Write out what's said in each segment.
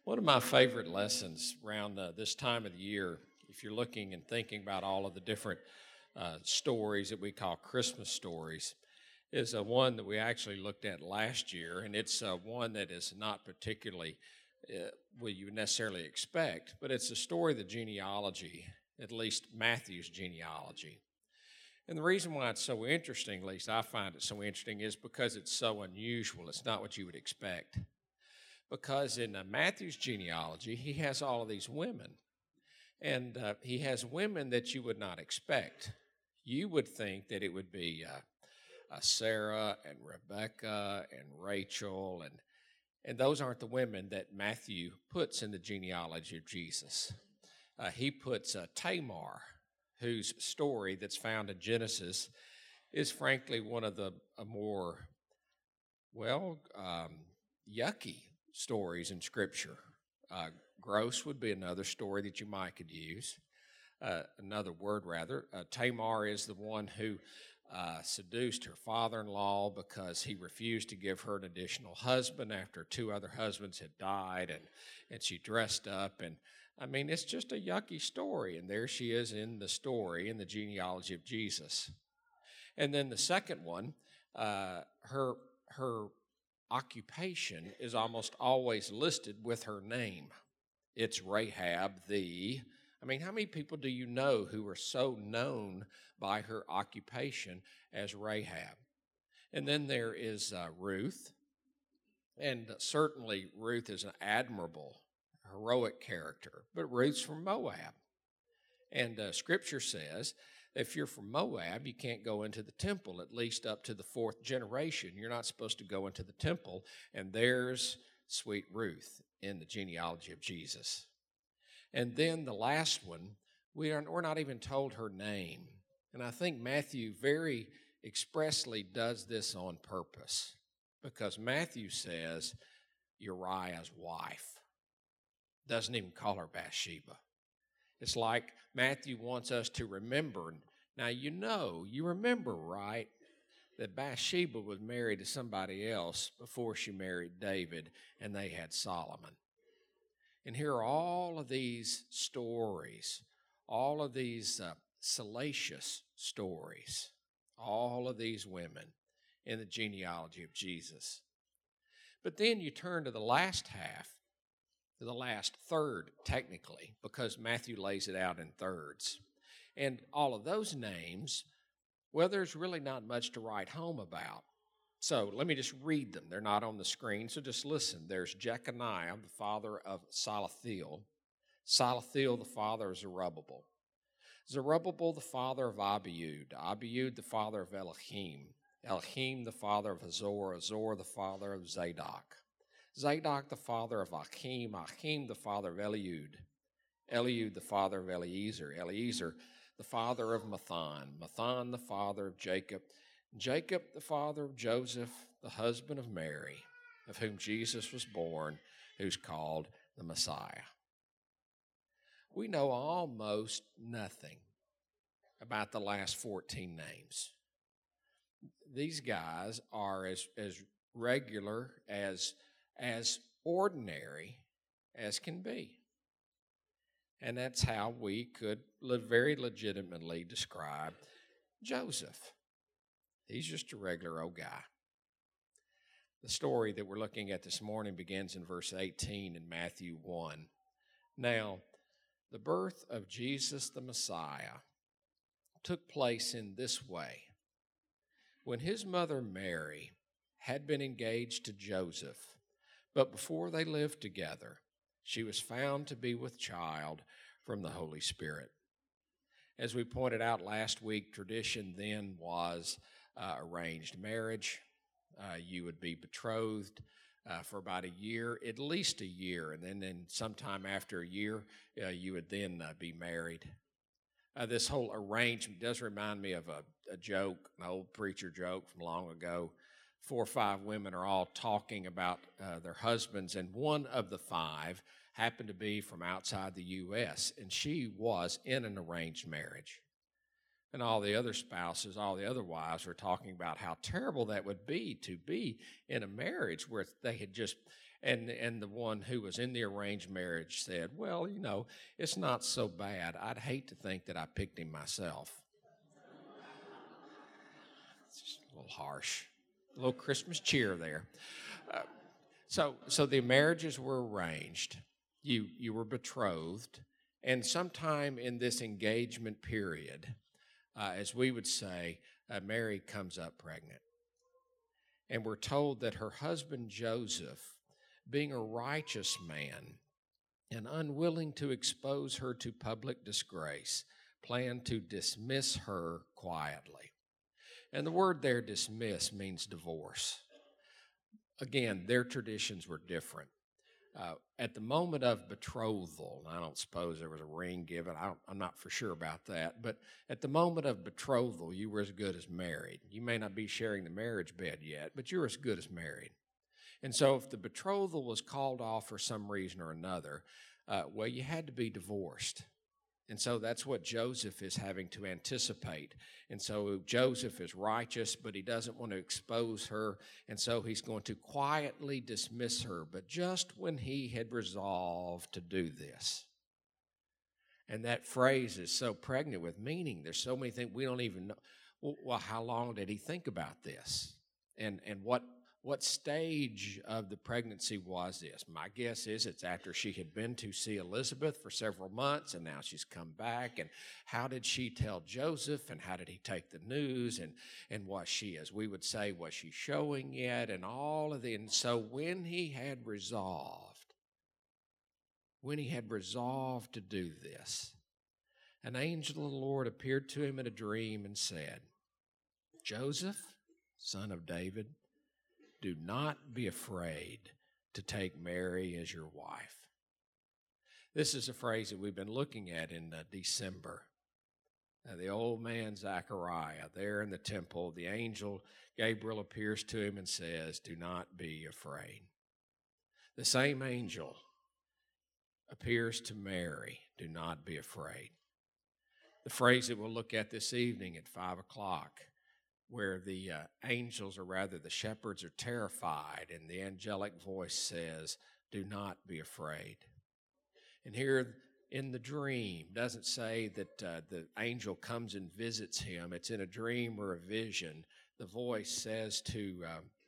One of my favorite lessons around this time of the year, if you're looking and thinking about all of the different stories that we call Christmas stories, is one that we actually looked at last year, and it's one that is not particularly what you would necessarily expect, but it's the story of the genealogy, at least Matthew's genealogy. And the reason why it's so interesting, at least I find it so interesting, is because it's so unusual. It's not what you would expect. Because in Matthew's genealogy, he has all of these women, and he has women that you would not expect. You would think that it would be Sarah and Rebecca and Rachel, and those aren't the women that Matthew puts in the genealogy of Jesus. He puts Tamar, whose story that's found in Genesis is frankly one of the more, yucky stories in Scripture. Gross would be another story that you might could use, another word rather. Tamar is the one who seduced her father-in-law because he refused to give her an additional husband after two other husbands had died, and she dressed up, and I mean, it's just a yucky story, and there she is in the story, in the genealogy of Jesus. And then the second one, her occupation is almost always listed with her name. It's Rahab how many people do you know who are so known by her occupation as Rahab? And then there is Ruth, and certainly Ruth is an admirable, heroic character, but Ruth's from Moab. And Scripture says if you're from Moab, you can't go into the temple, at least up to the fourth generation. You're not supposed to go into the temple, and there's sweet Ruth in the genealogy of Jesus. And then the last one, we're not even told her name. And I think Matthew very expressly does this on purpose, because Matthew says Uriah's wife. Doesn't even call her Bathsheba. It's like Matthew wants us to remember. Now, you remember, right, that Bathsheba was married to somebody else before she married David, and they had Solomon. And here are all of these stories, all of these salacious stories, all of these women in the genealogy of Jesus. But then you turn to the last half, the last third, technically, because Matthew lays it out in thirds. And all of those names, there's really not much to write home about. So let me just read them. They're not on the screen, so just listen. There's Jeconiah, the father of Salathiel. Salathiel, the father of Zerubbabel. Zerubbabel, the father of Abiud. Abiud, the father of Elohim. Elohim, the father of Azor. Azor, the father of Zadok. Zadok, the father of Achim. Achim, the father of Eliud. Eliud, the father of Eliezer. Eliezer, the father of Mathan. Mathan, the father of Jacob. Jacob, the father of Joseph, the husband of Mary, of whom Jesus was born, who's called the Messiah. We know almost nothing about the last 14 names. These guys are as regular, as ordinary as can be. And that's how we could very legitimately describe Joseph. He's just a regular old guy. The story that we're looking at this morning begins in verse 18 in Matthew 1. Now, the birth of Jesus the Messiah took place in this way. When his mother Mary had been engaged to Joseph, but before they lived together, she was found to be with child from the Holy Spirit. As we pointed out last week, tradition then was arranged marriage. You would be betrothed for about a year, at least a year, and then sometime after a year, you would then be married. This whole arrangement does remind me of a joke, an old preacher joke from long ago. 4 or 5 women are all talking about their husbands, and one of the 5 happened to be from outside the U.S., and she was in an arranged marriage. And all the other spouses, all the other wives were talking about how terrible that would be to be in a marriage where they had just, And the one who was in the arranged marriage said, well, it's not so bad. I'd hate to think that I picked him myself. It's just a little harsh. A little Christmas cheer there. So the marriages were arranged. You were betrothed. And sometime in this engagement period, as we would say, Mary comes up pregnant. And we're told that her husband Joseph, being a righteous man and unwilling to expose her to public disgrace, planned to dismiss her quietly. And the word there, dismiss, means divorce. Again, their traditions were different. At the moment of betrothal, and I don't suppose there was a ring given, I'm not for sure about that, but at the moment of betrothal, you were as good as married. You may not be sharing the marriage bed yet, but you're as good as married. And so if the betrothal was called off for some reason or another, well, you had to be divorced. And so that's what Joseph is having to anticipate. And so Joseph is righteous, but he doesn't want to expose her. And so he's going to quietly dismiss her, but just when he had resolved to do this. And that phrase is so pregnant with meaning. There's so many things we don't even know. Well, how long did he think about this? And what stage of the pregnancy was this? My guess is it's after she had been to see Elizabeth for several months, and now she's come back. And how did she tell Joseph, and how did he take the news? And was she, as we would say, was she showing yet? And all of the, and so when he had resolved to do this, an angel of the Lord appeared to him in a dream and said, Joseph, son of David, do not be afraid to take Mary as your wife. This is a phrase that we've been looking at in December. The old man Zechariah there in the temple, the angel Gabriel appears to him and says, do not be afraid. The same angel appears to Mary, do not be afraid. The phrase that we'll look at this evening at 5 o'clock, where the angels, or rather the shepherds, are terrified, and the angelic voice says, do not be afraid. And here in the dream, doesn't say that the angel comes and visits him. It's in a dream or a vision. The voice says to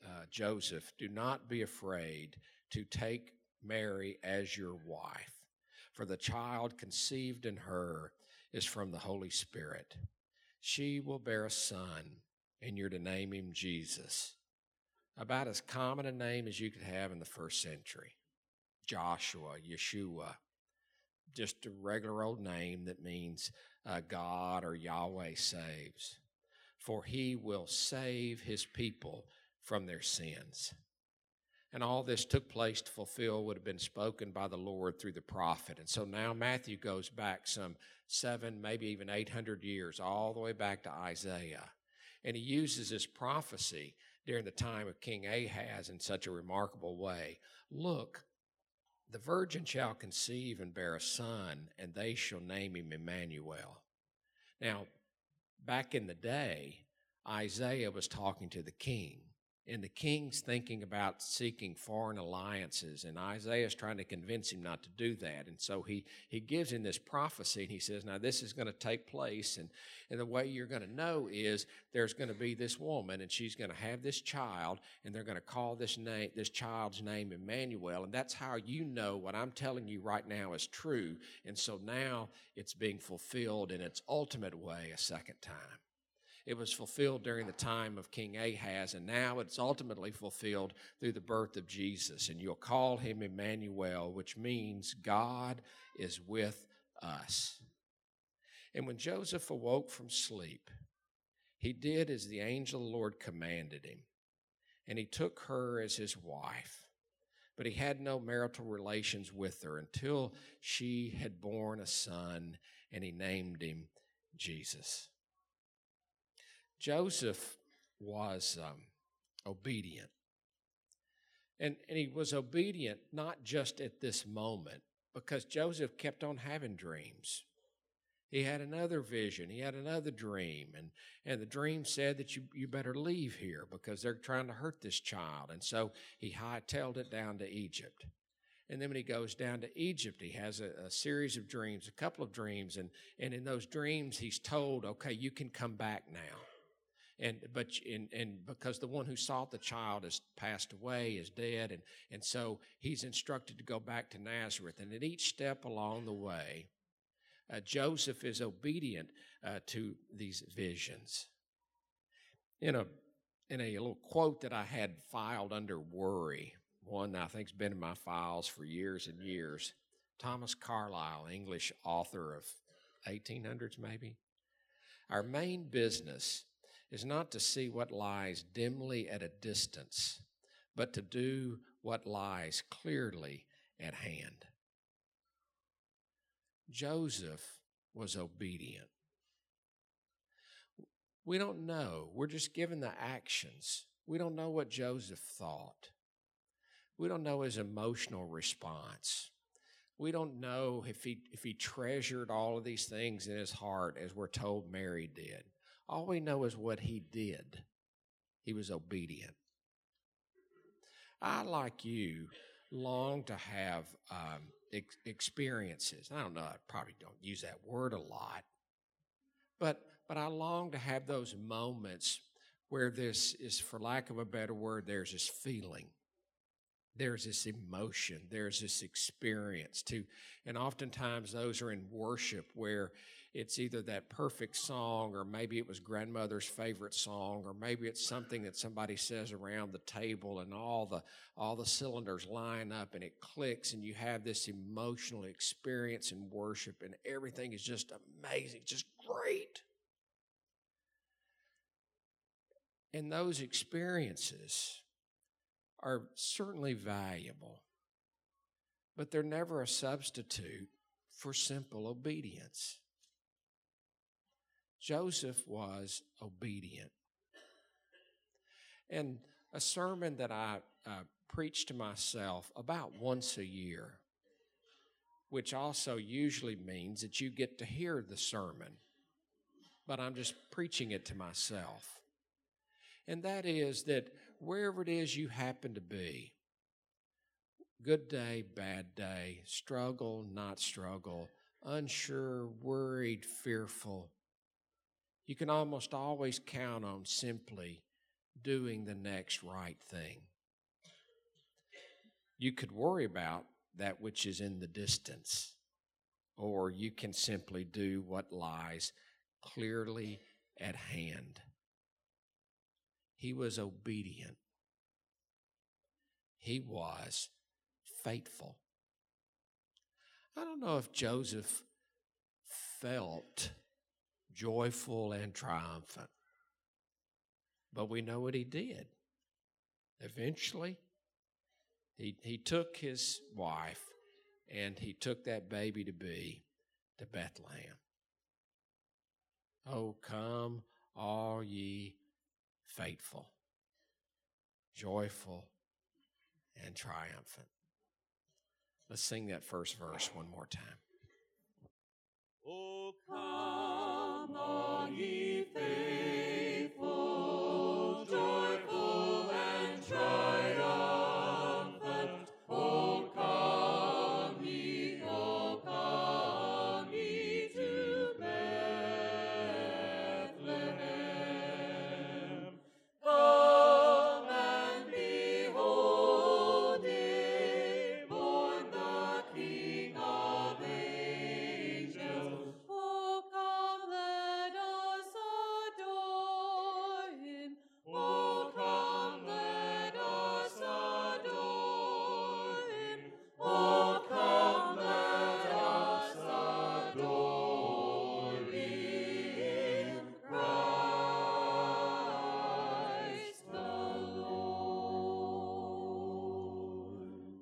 Joseph, do not be afraid to take Mary as your wife, for the child conceived in her is from the Holy Spirit. She will bear a son, and you're to name him Jesus. About as common a name as you could have in the first century. Joshua, Yeshua, just a regular old name that means God or Yahweh saves. For he will save his people from their sins. And all this took place to fulfill what had been spoken by the Lord through the prophet. And so now Matthew goes back some 700, maybe even 800 years, all the way back to Isaiah. And he uses this prophecy during the time of King Ahaz in such a remarkable way. Look, the virgin shall conceive and bear a son, and they shall name him Emmanuel. Now, back in the day, Isaiah was talking to the king, and the king's thinking about seeking foreign alliances, and Isaiah's trying to convince him not to do that. And so he gives him this prophecy, and he says, now this is going to take place, and the way you're going to know is there's going to be this woman, and she's going to have this child, and they're going to call this child's name Emmanuel, and that's how you know what I'm telling you right now is true. And so now it's being fulfilled in its ultimate way a second time. It was fulfilled during the time of King Ahaz, and now it's ultimately fulfilled through the birth of Jesus. And you'll call him Emmanuel, which means God is with us. And when Joseph awoke from sleep, he did as the angel of the Lord commanded him, and he took her as his wife. But he had no marital relations with her until she had borne a son, and he named him Jesus. Joseph was obedient. And he was obedient not just at this moment, because Joseph kept on having dreams. He had another vision. He had another dream. And the dream said that you better leave here because they're trying to hurt this child. And so he hightailed it down to Egypt. And then when he goes down to Egypt, he has a series of dreams, a couple of dreams. And in those dreams, he's told, okay, you can come back now. And because the one who sought the child has passed away, is dead. And so he's instructed to go back to Nazareth. And at each step along the way, Joseph is obedient to these visions. In a little quote that I had filed under worry, one I think's been in my files for years and years, Thomas Carlyle, English author of 1800s maybe. Our main business is not to see what lies dimly at a distance, but to do what lies clearly at hand. Joseph was obedient. We don't know. We're just given the actions. We don't know what Joseph thought. We don't know his emotional response. We don't know if he treasured all of these things in his heart as we're told Mary did. All we know is what he did. He was obedient. I, like you, long to have experiences. I don't know, I probably don't use that word a lot, but I long to have those moments where this is, for lack of a better word, there's this feeling, there's this emotion, there's this experience too. And oftentimes those are in worship where it's either that perfect song, or maybe it was grandmother's favorite song, or maybe it's something that somebody says around the table and all the cylinders line up and it clicks and you have this emotional experience in worship and everything is just amazing, just great. And those experiences are certainly valuable, but they're never a substitute for simple obedience. Joseph was obedient. And a sermon that I preach to myself about once a year, which also usually means that you get to hear the sermon, but I'm just preaching it to myself. And that is that wherever it is you happen to be, good day, bad day, struggle, not struggle, unsure, worried, fearful, you can almost always count on simply doing the next right thing. You could worry about that which is in the distance, or you can simply do what lies clearly at hand. He was obedient. He was faithful. I don't know if Joseph felt joyful and triumphant, but we know what he did. Eventually, he took his wife and he took that baby to be to Bethlehem. Oh, come all ye faithful, joyful, and triumphant. Let's sing that first verse one more time. Oh, come all ye faithful, joyful, and triumphant. Oh, come ye to Bethlehem. Come and behold it, born the King of angels. Oh, come, let us adore him. Oh, come, let us adore him. Oh, come, let us adore him, Christ the Lord.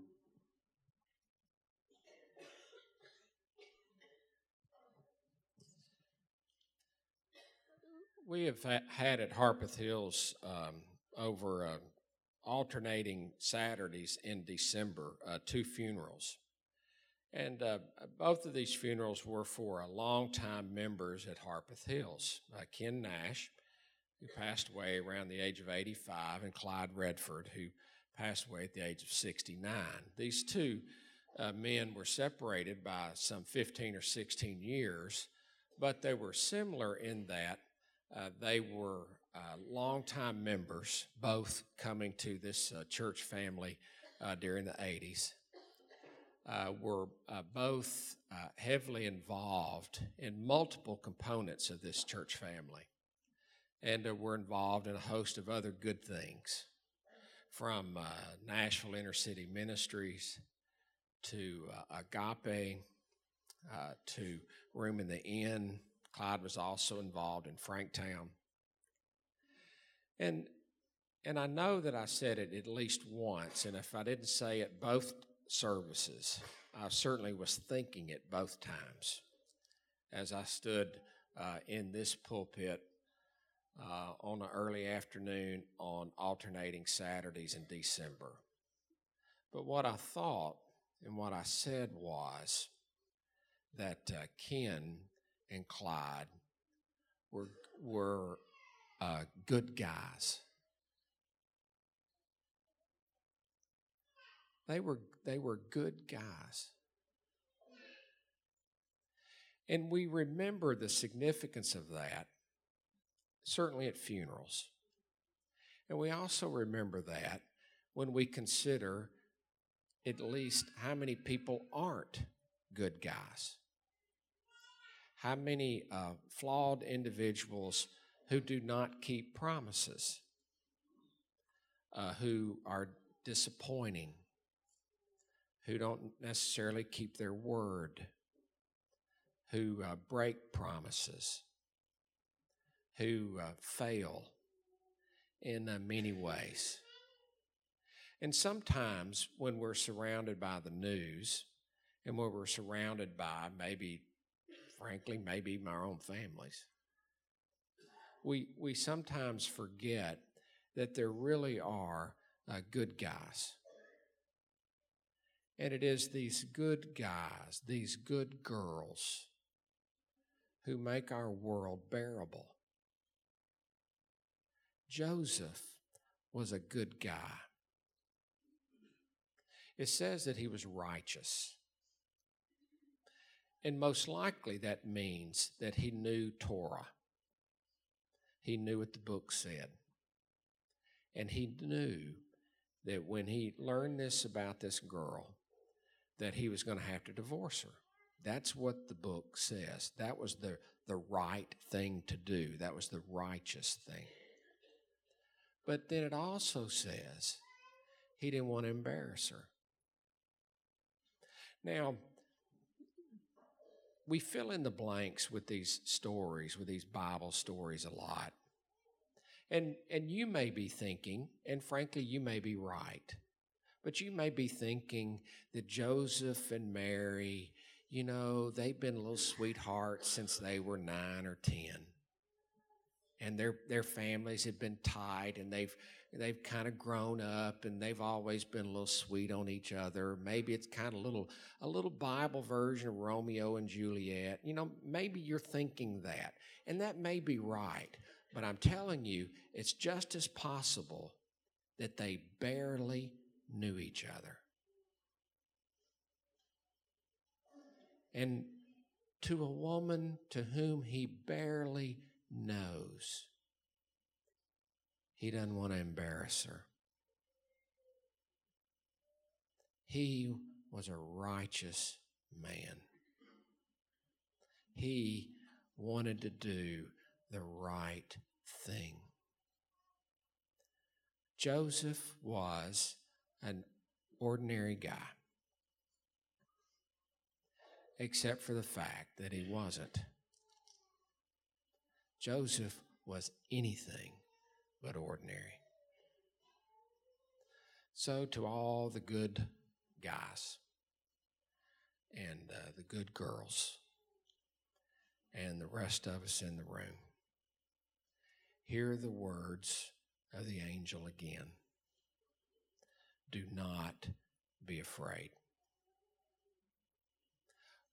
We have had at Harpeth Hills over alternating Saturdays in December 2 funerals. And both of these funerals were for longtime members at Harpeth Hills. Ken Nash, who passed away around the age of 85, and Clyde Redford, who passed away at the age of 69. These two men were separated by some 15 or 16 years, but they were similar in that they were longtime members, both coming to this church family during the 80s. Were both heavily involved in multiple components of this church family, and were involved in a host of other good things, from Nashville Inner City Ministries to Agape to Room in the Inn. Clyde was also involved in Franktown. And I know that I said it at least once, and if I didn't say it both services, I certainly was thinking it both times as I stood in this pulpit on an early afternoon on alternating Saturdays in December. But what I thought and what I said was that Ken and Clyde were good guys. They were good guys. And we remember the significance of that, certainly at funerals. And we also remember that when we consider at least how many people aren't good guys. How many flawed individuals who do not keep promises, who are disappointing, who don't necessarily keep their word, who break promises, who fail in many ways. And sometimes when we're surrounded by the news and when we're surrounded by maybe our own families, we sometimes forget that there really are good guys. And it is these good guys, these good girls, who make our world bearable. Joseph was a good guy. It says that he was righteous. And most likely that means that he knew Torah. He knew what the book said. And he knew that when he learned this about this girl, that he was going to have to divorce her. That's what the book says. That was the right thing to do. That was the righteous thing. But then it also says he didn't want to embarrass her. Now, we fill in the blanks with these stories, with these Bible stories a lot. And you may be thinking, and frankly, you may be right, but you may be thinking that Joseph and Mary, they've been little sweethearts since they were 9 or 10. And their families had been tight, and they've kind of grown up, and they've always been a little sweet on each other. Maybe it's kind of a little Bible version of Romeo and Juliet. Maybe you're thinking that, and that may be right. But I'm telling you, it's just as possible that they barely knew each other. And to a woman to whom he barely knows, he doesn't want to embarrass her. He was a righteous man. He wanted to do the right thing. Joseph was an ordinary guy, except for the fact that he wasn't. Joseph was anything but ordinary. So to all the good guys and the good girls and the rest of us in the room, hear the words of the angel again. Do not be afraid.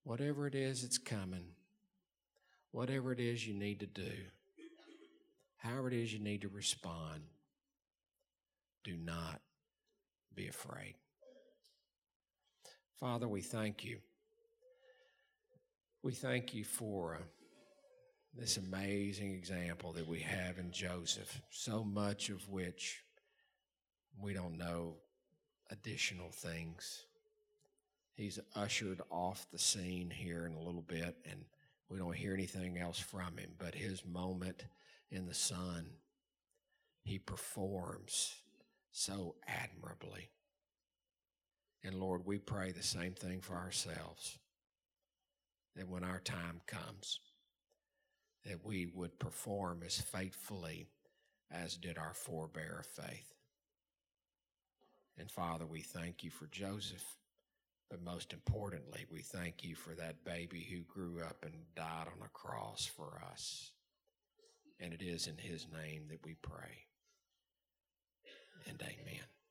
whatever it is that's coming, whatever it is you need to do, however it is you need to respond, do not be afraid. Father, we thank you. We thank you for this amazing example that we have in Joseph, so much of which we don't know additional things. He's ushered off the scene here in a little bit, and we don't hear anything else from him. But his moment in the sun, he performs so admirably. And Lord, we pray the same thing for ourselves, that when our time comes, that we would perform as faithfully as did our forebear of faith. And Father, we thank you for Joseph, but most importantly, we thank you for that baby who grew up and died on a cross for us. And it is in his name that we pray. And amen.